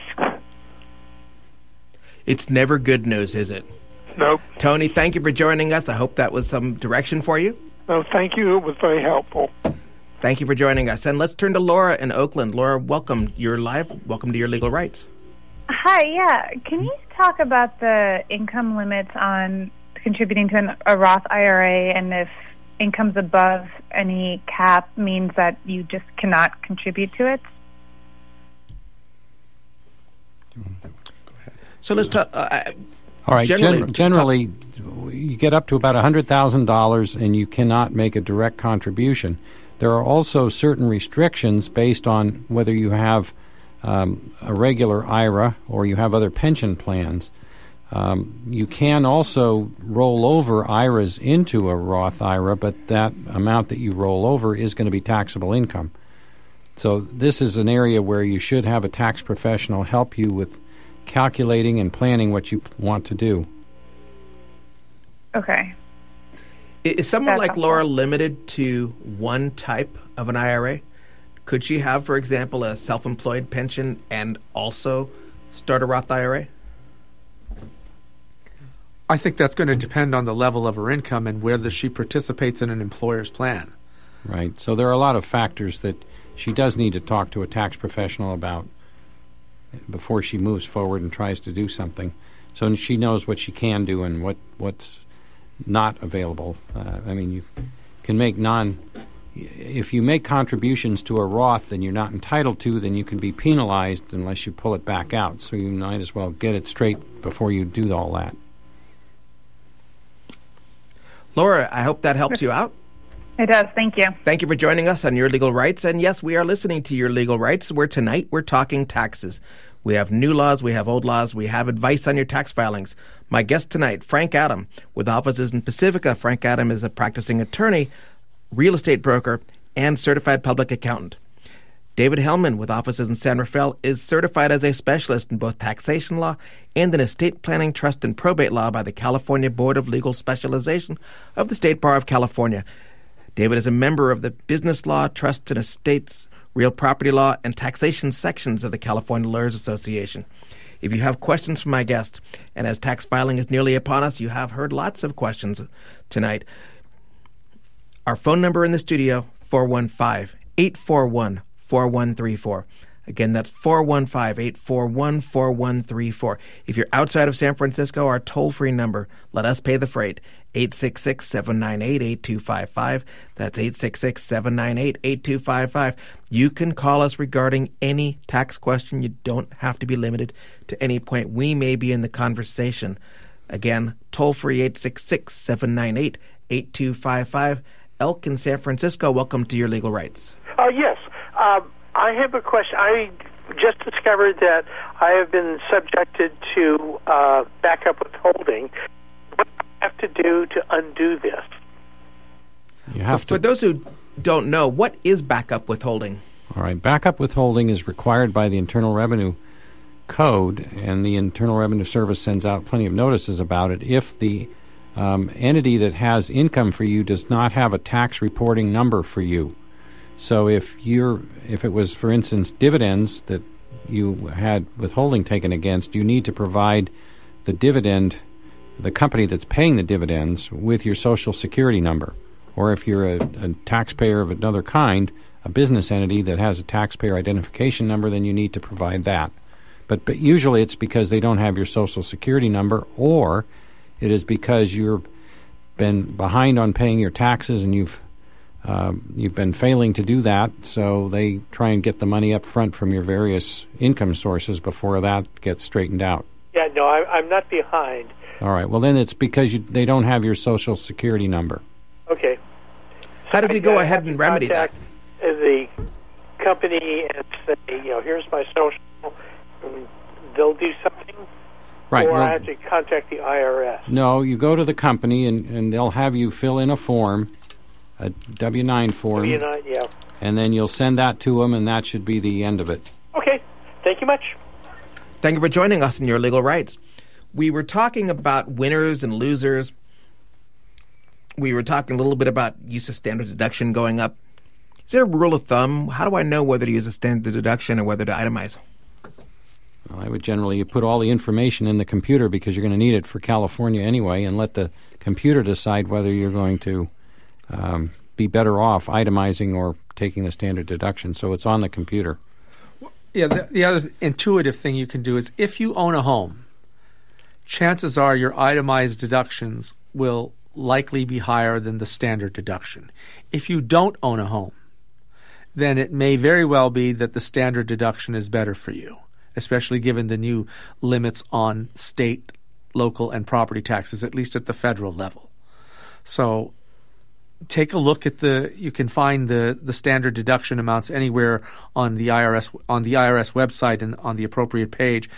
It's never good news, is it? Nope. Tony, thank you for joining us. I hope that was some direction for you. No, thank you. It was very helpful. Thank you for joining us. And let's turn to Laura in Oakland. Laura, welcome. You're live. Welcome to Your Legal Rights. Hi, yeah. Can you talk about the income limits on contributing to an, a Roth I R A, and if income's above any cap means that you just cannot contribute to it? So let's talk... Uh, All right. Generally, Gen- generally you get up to about one hundred thousand dollars and you cannot make a direct contribution. There are also certain restrictions based on whether you have um, a regular I R A or you have other pension plans. Um, you can also roll over I R As into a Roth I R A, but that amount that you roll over is going to be taxable income. So this is an area where you should have a tax professional help you with calculating and planning what you want to do. Okay. Is someone That's like helpful. Laura limited to one type of an I R A? Could she have, for example, a self-employed pension and also start a Roth I R A? I think that's going to depend on the level of her income and whether she participates in an employer's plan. Right. So there are a lot of factors that she does need to talk to a tax professional about before she moves forward and tries to do something. So she knows what she can do and what, what's not available. Uh, I mean, you can make non... If you make contributions to a Roth that you're not entitled to, then you can be penalized unless you pull it back out. So you might as well get it straight before you do all that. Laura, I hope that helps you out. It does. Thank you. Thank you for joining us on Your Legal Rights. And yes, we are listening to Your Legal Rights, where tonight we're talking taxes. We have new laws, we have old laws, we have advice on your tax filings. My guest tonight, Frank Adam, with offices in Pacifica. Frank Adam is a practicing attorney, real estate broker, and certified public accountant. David Hellman, with offices in San Rafael, is certified as a specialist in both taxation law and in estate planning, trust, and probate law by the California Board of Legal Specialization of the State Bar of California. David is a member of the business law, trusts and estates, real property law, and taxation sections of the California Lawyers Association. If you have questions for my guest, and as tax filing is nearly upon us, you have heard lots of questions tonight. Our phone number in the studio, four one five, eight four one, four one three four. Again, that's four one five, eight four one, four one three four. If you're outside of San Francisco, our toll-free number, let us pay the freight, eight six six, seven nine eight, eight two five five. That's eight six six, seven nine eight, eight two five five. You can call us regarding any tax question. You don't have to be limited to any point. We may be in the conversation. Again, toll-free, eight six six, seven nine eight, eight two five five. Elk in San Francisco, welcome to Your Legal Rights. Uh, yes. Um, I I have a question. I just discovered that I have been subjected to uh, backup withholding. What do I have to do to undo this? You have For to. those who don't know, what is backup withholding? All right, backup withholding is required by the Internal Revenue Code, and the Internal Revenue Service sends out plenty of notices about it. If the um, entity that has income for you does not have a tax reporting number for you, so if you're, if it was, for instance, dividends that you had withholding taken against, you need to provide the dividend, the company that's paying the dividends, with your Social Security number. Or if you're a, a taxpayer of another kind, a business entity that has a taxpayer identification number, then you need to provide that. But, but usually it's because they don't have your Social Security number, or it is because you've been behind on paying your taxes and you've uh, you've been failing to do that, so they try and get the money up front from your various income sources before that gets straightened out. Yeah, no, I, I'm not behind. All right, well then it's because you, they don't have your Social Security number. Okay. How does he go ahead and remedy that? The company and say, you know, here's my social, and they'll do something? Right. Or well, I have to contact the I R S? No, you go to the company and, and they'll have you fill in a form, a W nine form. W nine, yeah. And then you'll send that to them, and that should be the end of it. Okay. Thank you much. Thank you for joining us in Your Legal Rights. We were talking about winners and losers. We were talking a little bit about use of standard deduction going up. Is there a rule of thumb? How do I know whether to use a standard deduction or whether to itemize? Well, I would generally put all the information in the computer because you're going to need it for California anyway, and let the computer decide whether you're going to um, be better off itemizing or taking the standard deduction. So it's on the computer. Yeah, the, the other intuitive thing you can do is if you own a home, chances are your itemized deductions will likely be higher than the standard deduction. If you don't own a home, then it may very well be that the standard deduction is better for you, especially given the new limits on state, local, and property taxes, at least at the federal level. So take a look at the, you can find the, the standard deduction amounts anywhere on the I R S, on the I R S website and on the appropriate page.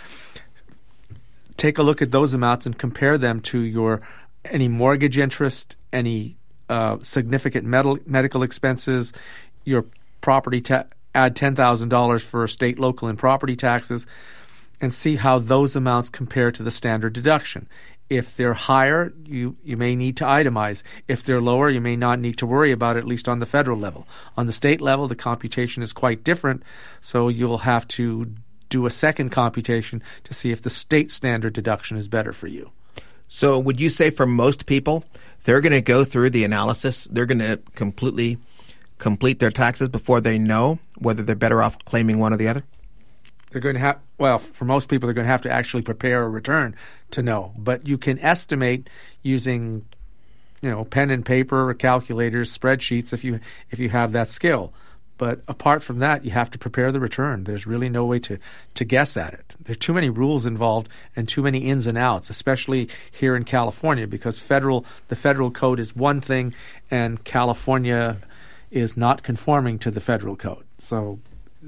Take a look at those amounts and compare them to your any mortgage interest, any uh, significant med- medical expenses, your property ta- add ten thousand dollars for state, local, and property taxes, and see how those amounts compare to the standard deduction. If they're higher, you, you may need to itemize. If they're lower, you may not need to worry about it, at least on the federal level. On the state level, the computation is quite different, so you'll have to do a second computation to see if the state standard deduction is better for you. So would you say for most people, they're going to go through the analysis, they're going to completely complete their taxes before they know whether they're better off claiming one or the other? They're going to have, well, for most people, they're going to have to actually prepare a return to know. But you can estimate using, you know, pen and paper, or calculators, spreadsheets, if you if you have that skill. But apart from that, you have to prepare the return. There's really no way to, to guess at it. There's too many rules involved and too many ins and outs, especially here in California, because federal the federal code is one thing and California is not conforming to the federal code. So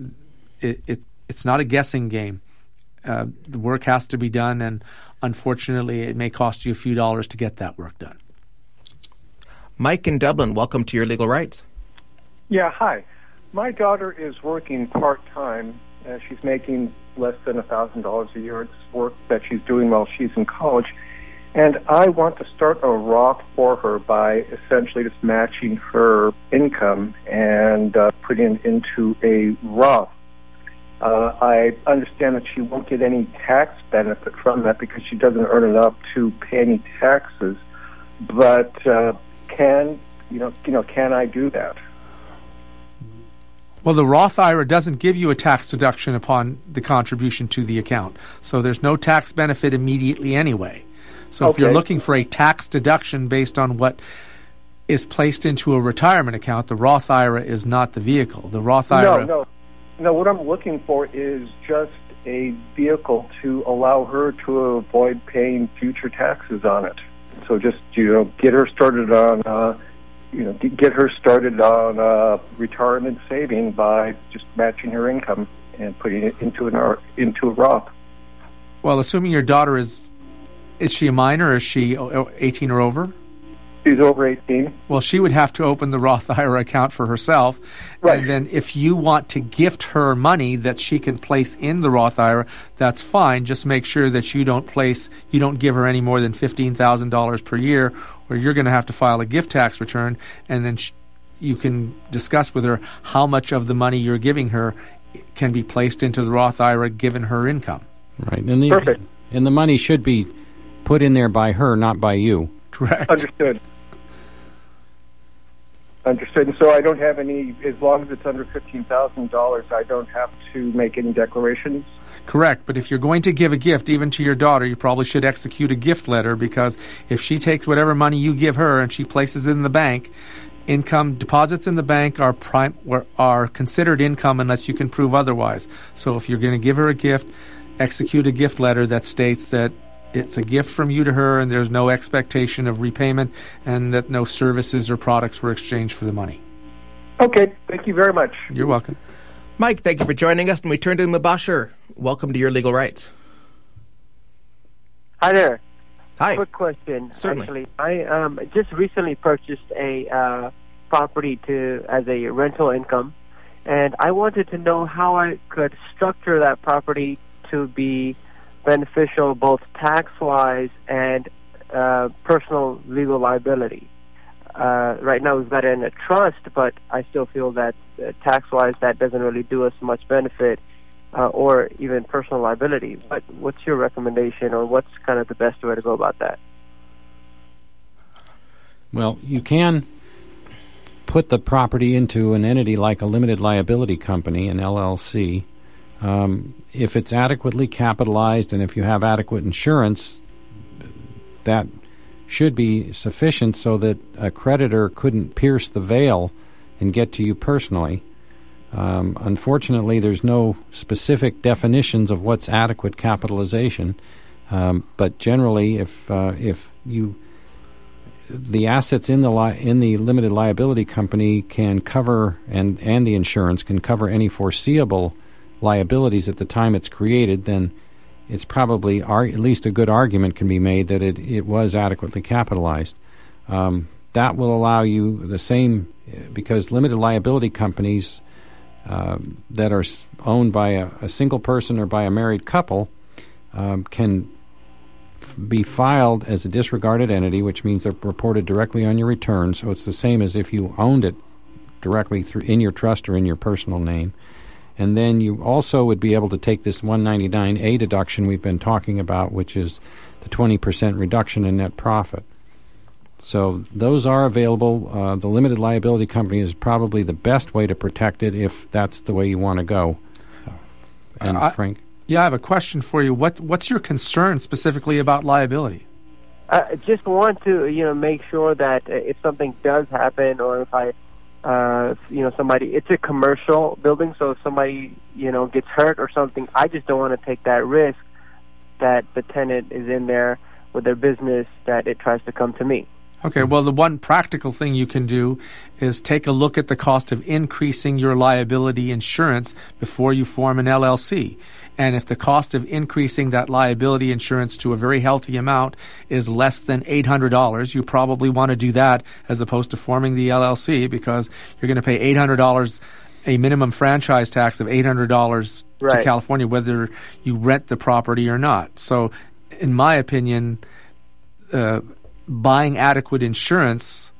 it, it it's not a guessing game. Uh, the work has to be done, and unfortunately, it may cost you a few dollars to get that work done. Mike in Dublin, welcome to Your Legal Rights. Yeah, hi. My daughter is working part-time. Uh, she's making less than one thousand dollars a year. It's work that she's doing while she's in college. And I want to start a Roth for her by essentially just matching her income and uh, putting it into a Roth. Uh, I understand that she won't get any tax benefit from that because she doesn't earn enough to pay any taxes. But uh, can you know you know can I do that? Well, the Roth I R A doesn't give you a tax deduction upon the contribution to the account, so there's no tax benefit immediately anyway. So okay. If you're looking for a tax deduction based on what is placed into a retirement account, the Roth I R A is not the vehicle. The Roth I R A... No, no. No, what I'm looking for is just a vehicle to allow her to avoid paying future taxes on it. So just, you know, get her started on uh, you know, get her started on uh, retirement saving by just matching her income and putting it into an into a Roth. Well, assuming your daughter is, is she a minor or is she eighteen or over? She's over eighteen. Well, she would have to open the Roth I R A account for herself. Right. And then if you want to gift her money that she can place in the Roth I R A, that's fine. Just make sure that you don't place, you don't give her any more than fifteen thousand dollars per year, or you're going to have to file a gift tax return, and then sh- you can discuss with her how much of the money you're giving her can be placed into the Roth I R A given her income. Right. And the, Perfect. And the money should be put in there by her, not by you. Correct. Understood. Understood. And so I don't have any, as long as it's under fifteen thousand dollars, I don't have to make any declarations? Correct. But if you're going to give a gift, even to your daughter, you probably should execute a gift letter, because if she takes whatever money you give her and she places it in the bank, income deposits in the bank are prime, are considered income unless you can prove otherwise. So if you're going to give her a gift, execute a gift letter that states that it's a gift from you to her and there's no expectation of repayment and that no services or products were exchanged for the money. Okay. Thank you very much. You're welcome. Mike, thank you for joining us, and we turn to Mubashir. Welcome to Your Legal Rights. Hi there. Hi. Quick question. Certainly. Actually, I um, just recently purchased a uh, property to as a rental income, and I wanted to know how I could structure that property to be beneficial both tax-wise and uh, personal legal liability. Uh, right now we've got it in a trust, but I still feel that uh, tax-wise that doesn't really do us much benefit uh, or even personal liability. What, what's your recommendation, or what's kind of the best way to go about that? Well, you can put the property into an entity like a limited liability company, an L L C. Um, if it's adequately capitalized and if you have adequate insurance, that should be sufficient so that a creditor couldn't pierce the veil and get to you personally. Um, unfortunately, there's no specific definitions of what's adequate capitalization, um, but generally, if uh, if you the assets in the li- in the limited liability company can cover and and the insurance can cover any foreseeable liabilities at the time it's created, then it's probably ar- at least a good argument can be made that it, it was adequately capitalized. Um, that will allow you the same, because limited liability companies uh, that are owned by a, a single person or by a married couple um, can f- be filed as a disregarded entity, which means they're reported directly on your return. So it's the same as if you owned it directly through in your trust or in your personal name. And then you also would be able to take this one ninety-nine A deduction we've been talking about, which is the twenty percent reduction in net profit. So those are available. Uh, the limited liability company is probably the best way to protect it if that's the way you want to go. Uh, and I, Frank? Yeah, I have a question for you. What What's your concern specifically about liability? I just want to, you know, make sure that if something does happen, or if I Uh, you know, somebody, it's a commercial building, so if somebody, you know, gets hurt or something, I just don't want to take that risk that the tenant is in there with their business, that it tries to come to me. Okay, well, the one practical thing you can do is take a look at the cost of increasing your liability insurance before you form an L L C. And if the cost of increasing that liability insurance to a very healthy amount is less than eight hundred dollars, you probably want to do that as opposed to forming the L L C, because you're going to pay eight hundred dollars, a minimum franchise tax of eight hundred dollars right. to California, whether you rent the property or not. So, in my opinion, uh, buying adequate insurance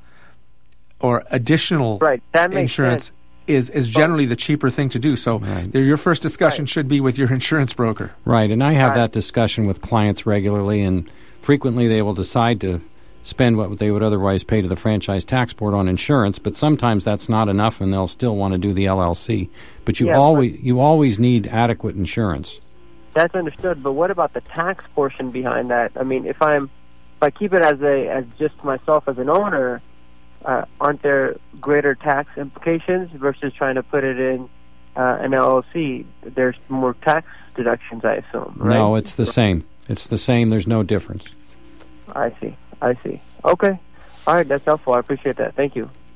or additional right. that makes insurance sense. is is generally the cheaper thing to do. So right. your first discussion right. should be with your insurance broker. Right, and I have right. that discussion with clients regularly, and frequently they will decide to spend what they would otherwise pay to the franchise tax board on insurance, but sometimes that's not enough and they'll still want to do the L L C. But you yeah, always but you always need adequate insurance. That's understood, but what about the tax portion behind that? I mean, if I'm if I keep it as a as just myself as an owner, uh, aren't there greater tax implications versus trying to put it in uh, an L L C? There's more tax deductions, I assume, right? No, it's the same. It's the same. There's no difference. I see. I see. Okay. All right. That's helpful. I appreciate that. Thank you.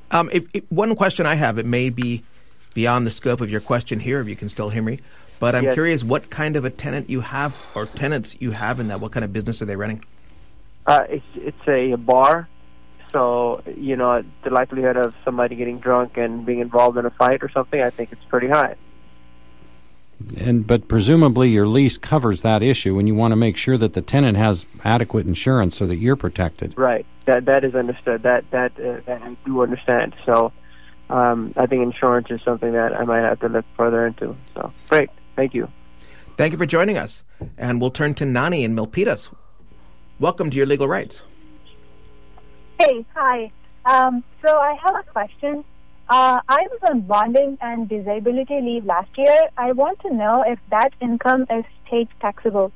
Um, if, if, one question I have, it may be beyond the scope of your question here, if you can still hear me, but I'm Yes. curious what kind of a tenant you have or tenants you have in that. What kind of business are they running? Uh, it's it's a bar, so you know the likelihood of somebody getting drunk and being involved in a fight or something, I think it's pretty high. And but presumably your lease covers that issue, and you want to make sure that the tenant has adequate insurance so that you're protected. Right. That that is understood. That that uh, that I do understand. So um, I think insurance is something that I might have to look further into. So great. Thank you. Thank you for joining us. And we'll turn to Nani in Milpitas. Welcome to Your Legal Rights. Hey, hi. Um, so I have a question. Uh, I was on bonding and disability leave last year. I want to know if that income is state taxable.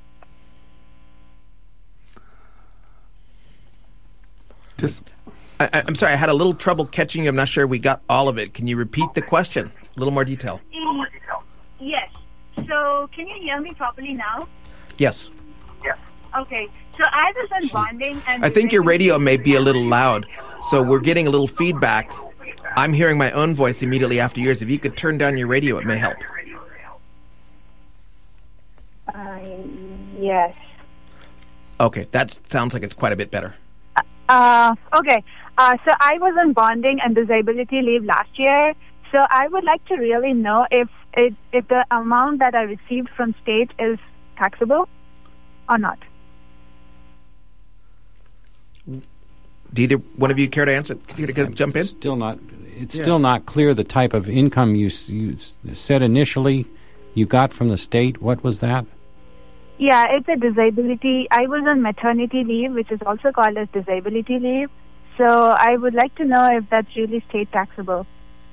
Just, I, I- I'm sorry, I had a little trouble catching you. I'm not sure we got all of it. Can you repeat the question? A little more detail. Yes. So can you hear me properly now? Yes. Okay. So I was on bonding and I think your radio may be a little loud, so we're getting a little feedback. I'm hearing my own voice immediately after yours. If you could turn down your radio, it may help. Uh, yes. Okay, that sounds like it's quite a bit better. Uh, okay. Uh, so I was on bonding and disability leave last year. So I would like to really know if it, if the amount that I received from state is taxable or not. Do either one of you care to answer? Can you can jump in? Still not. It's Yeah. still not clear the type of income you, s- you s- said initially you got from the state. What was that? Yeah, it's a disability. I was on maternity leave, which is also called as disability leave. So I would like to know if that's really state taxable.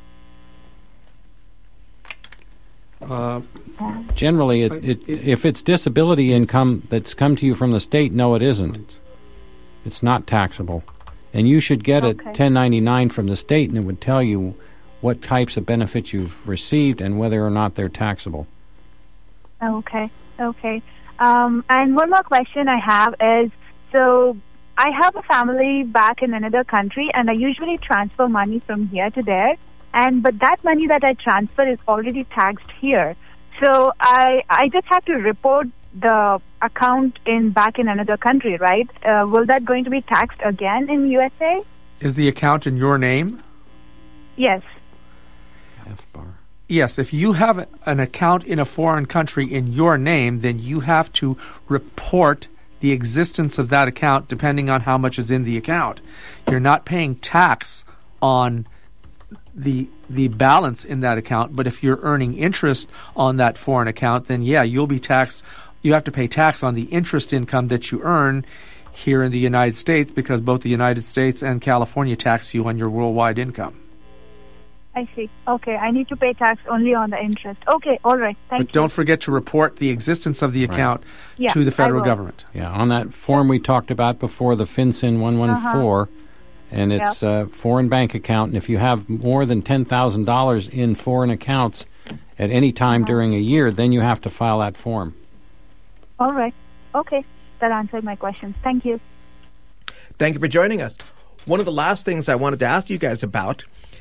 uh, Generally, it, it, if it's disability income that's come to you from the state, no, it isn't. It's not taxable. And you should get Okay. a ten ninety-nine from the state, and it would tell you what types of benefits you've received and whether or not they're taxable. Okay, okay. Um, and one more question I have is, so I have a family back in another country, and I usually transfer money from here to there. And but that money that I transfer is already taxed here. So I I just have to report the account in back in another country, right? Uh, will that going to be taxed again in U S A? is the account in your name? Yes. F-bar. Yes, if you have an account in a foreign country in your name, then you have to report the existence of that account depending on how much is in the account. You're not paying tax on the the balance in that account, but if you're earning interest on that foreign account, then yeah, you'll be taxed. You have to pay tax on the interest income that you earn here in the United States because both the United States and California tax you on your worldwide income. I see. Okay, I need to pay tax only on the interest. Okay, all right. Thank But you. don't forget to report the existence of the account Yeah, to the I federal will. government. Yeah, on that form we talked about before, the FinCEN one one four, Uh-huh. and it's a foreign bank account. And if you have more than ten thousand dollars in foreign accounts at any time Uh-huh. during a year, then you have to file that form. All right. Okay, that answered my questions. Thank you. Thank you for joining us. One of the last things I wanted to ask you guys about,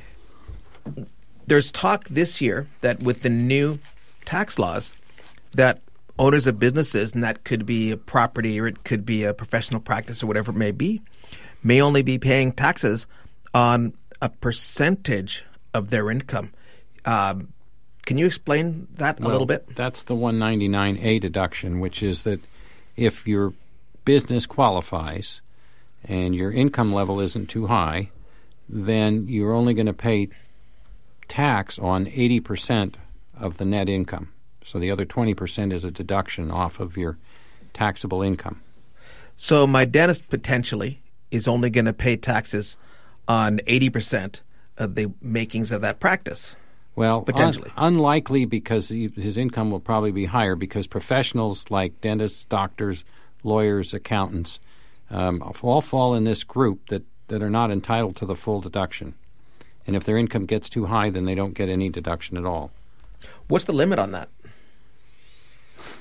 there's talk this year that with the new tax laws, that owners of businesses, and that could be a property or it could be a professional practice or whatever it may be, may only be paying taxes on a percentage of their income. Um, can you explain that a Well, little bit? That's the one ninety-nine A deduction, which is that if your business qualifies and your income level isn't too high, then you're only going to pay tax on eighty percent of the net income. So the other twenty percent is a deduction off of your taxable income. So my dentist potentially is only going to pay taxes on eighty percent of the makings of that practice. Well, Potentially. un- unlikely because he, his income will probably be higher because professionals like dentists, doctors, lawyers, accountants um, all fall in this group that, that are not entitled to the full deduction. And if their income gets too high, then they don't get any deduction at all. What's the limit on that?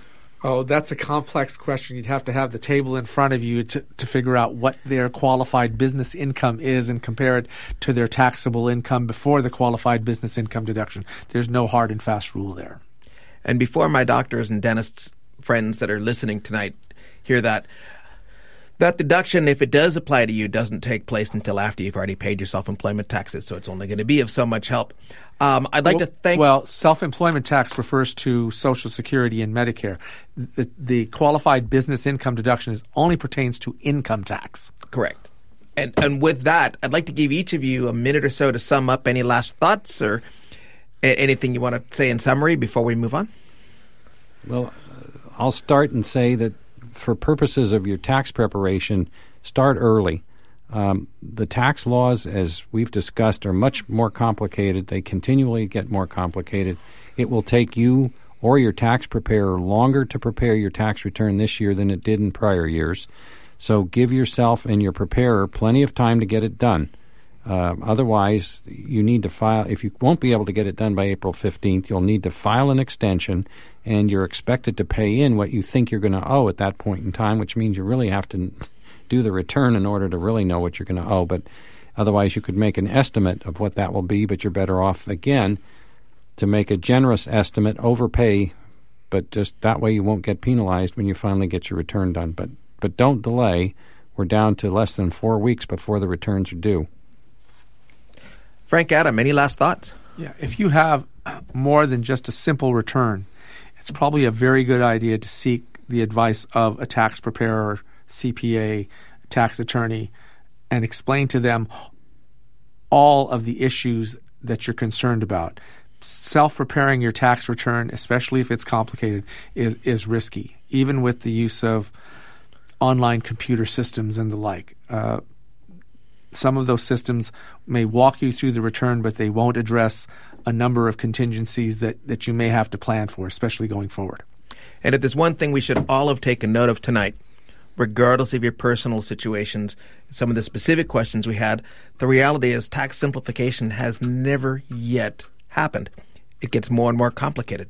Oh, that's a complex question. You'd have to have the table in front of you to, to figure out what their qualified business income is and compare it to their taxable income before the qualified business income deduction. There's no hard and fast rule there. And before my doctors and dentists friends that are listening tonight hear that, that deduction, if it does apply to you, doesn't take place until after you've already paid your self-employment taxes, so it's only going to be of so much help. Um, I'd like well, to thank... Well, self-employment tax refers to Social Security and Medicare. The, the qualified business income deduction is only pertains to income tax. Correct. And and with that, I'd like to give each of you a minute or so to sum up any last thoughts or a- anything you want to say in summary before we move on. Well, I'll start and say that for purposes of your tax preparation, start early. Um, the tax laws, as we've discussed, are much more complicated. They continually get more complicated. It will take you or your tax preparer longer to prepare your tax return this year than it did in prior years. So give yourself and your preparer plenty of time to get it done. Uh, otherwise, you need to file. If you won't be able to get it done by April fifteenth, you'll need to file an extension, and you're expected to pay in what you think you're going to owe at that point in time, which means you really have to do the return in order to really know what you're going to owe. But otherwise, you could make an estimate of what that will be, but you're better off, again, to make a generous estimate, overpay, but just that way you won't get penalized when you finally get your return done. But but don't delay. We're down to less than four weeks before the returns are due. Frank Adam, any last thoughts? Yeah, if you have more than just a simple return, it's probably a very good idea to seek the advice of a tax preparer, C P A, tax attorney, and explain to them all of the issues that you're concerned about. Self-preparing your tax return, especially if it's complicated, is, is risky, even with the use of online computer systems and the like. Uh, some of those systems may walk you through the return, but they won't address a number of contingencies that, that you may have to plan for, especially going forward. And if there's one thing we should all have taken note of tonight, regardless of your personal situations, some of the specific questions we had, the reality is tax simplification has never yet happened. It gets more and more complicated.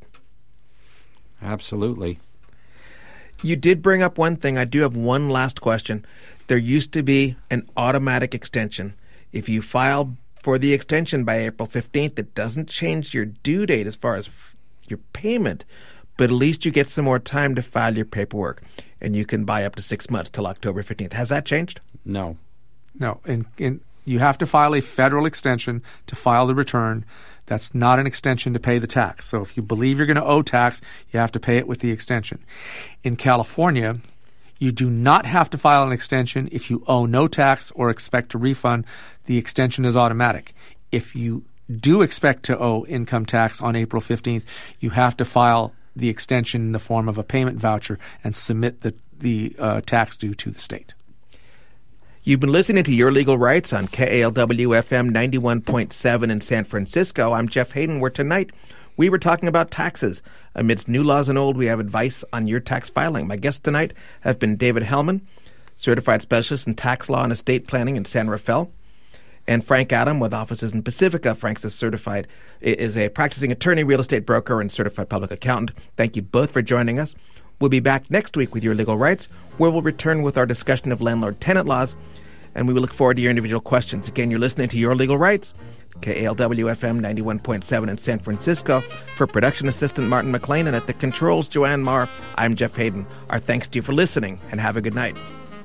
Absolutely. You did bring up one thing. I do have one last question. There used to be an automatic extension. If you file for the extension by April fifteenth, it doesn't change your due date as far as f- your payment, but at least you get some more time to file your paperwork, and you can buy up to six months till October fifteenth. Has that changed? No. No. And, and you have to file a federal extension to file the return. That's not an extension to pay the tax. So if you believe you're going to owe tax, you have to pay it with the extension. In California, you do not have to file an extension if you owe no tax or expect to refund. The extension is automatic. If you do expect to owe income tax on April fifteenth, you have to file the extension in the form of a payment voucher and submit the, the uh, tax due to the state. You've been listening to Your Legal Rights on K A L W F M ninety-one point seven in San Francisco. I'm Jeff Hayden, where tonight we were talking about taxes. Amidst new laws and old, we have advice on your tax filing. My guests tonight have been David Hellman, Certified Specialist in Tax Law and Estate Planning in San Rafael, and Frank Adam with offices in Pacifica. Frank's is certified, is a practicing attorney, real estate broker, and certified public accountant. Thank you both for joining us. We'll be back next week with Your Legal Rights, where we'll return with our discussion of landlord-tenant laws, and we will look forward to your individual questions. Again, you're listening to Your Legal Rights, K A L W F M ninety-one point seven in San Francisco. For production assistant Martin McLean and at the controls Joanne Marr, I'm Jeff Hayden. Our thanks to you for listening, and have a good night.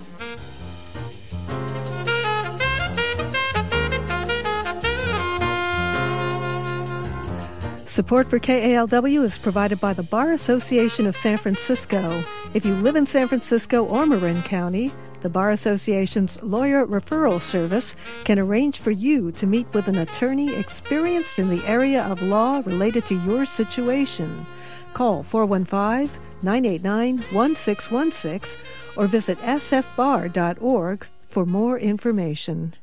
Support for K A L W is provided by the Bar Association of San Francisco. If you live in San Francisco or Marin County, the Bar Association's Lawyer Referral Service can arrange for you to meet with an attorney experienced in the area of law related to your situation. Call four one five, nine eight nine, one six one six or visit s f bar dot org for more information.